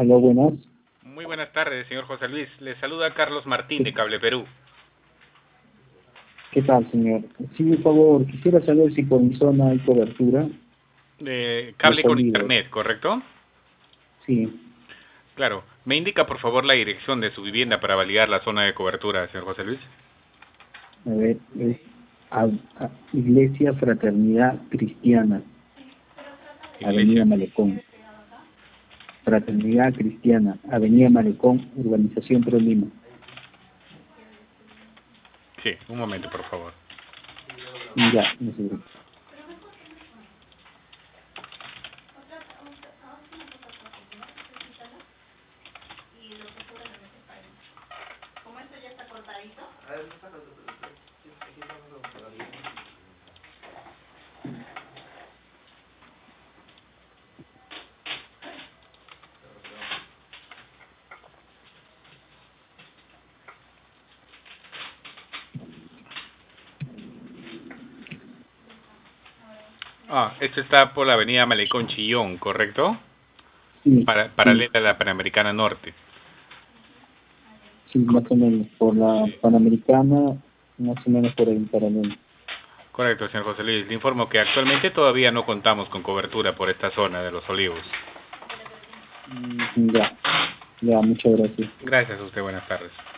Aló, buenas. Muy buenas tardes, señor José Luis. Le saluda Carlos Martín de Cable Perú. ¿Qué tal, señor? Sí, por favor, quisiera saber si por mi zona hay cobertura. Los Cable con olivos. internet, ¿correcto? Sí. Claro. ¿Me indica, por favor, la dirección de su vivienda para validar la zona de cobertura, señor José Luis? A ver, es Iglesia Fraternidad Cristiana, Avenida Iglesia. Malecón. Fraternidad Cristiana, Avenida Malecón, Urbanización Pro Lima. Sí, un momento, por favor. Ya, no sé. Esto está por la avenida Malecón Chillón, ¿correcto? Sí, sí, Paralela a la Panamericana Norte. sí, más o menos. Por la Sí. Panamericana, más o menos por ahí, paralelo. Correcto, señor José Luis. Le informo que actualmente todavía no contamos con cobertura por esta zona de Los Olivos. Ya, ya, muchas gracias. Gracias a usted, buenas tardes.